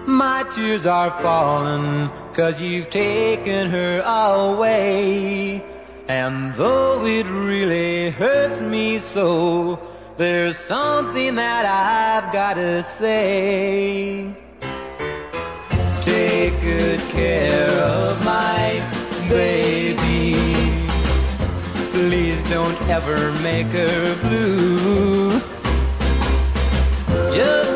My tears are falling 'cause you've taken her away. And though it really hurts me so, there's something that I've gotta say. Take good care of my baby. Please don't ever make her blue. Just